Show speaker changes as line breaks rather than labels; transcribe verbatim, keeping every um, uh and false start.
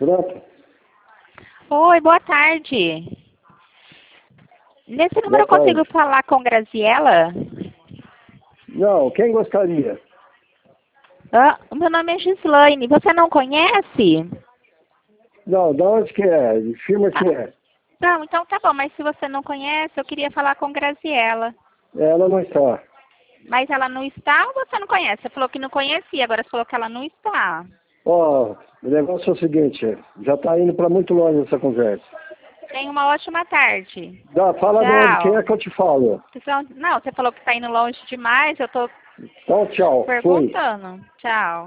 Pronto.
Oi, boa tarde. Nesse número eu
Boa
consigo
tarde.
falar com Graziela?
Não, quem gostaria?
Ah, o meu nome é Gislaine. Você não conhece?
Não, de onde que é? De firma que
Ah,
é?
não, então tá bom. Mas se você não conhece, eu queria falar com Graziela.
Ela não está.
Mas ela não está ou você não conhece? Você falou que não conhecia, agora você falou que ela não está.
Ó, o negócio é o seguinte, já está indo para muito longe essa conversa.
Tenha uma ótima tarde.
Dá, fala de onde, quem
Tchau.
é que eu te falo?
Não, você falou que está indo longe demais, eu estou
Então, tchau, fui.
perguntando. Tchau.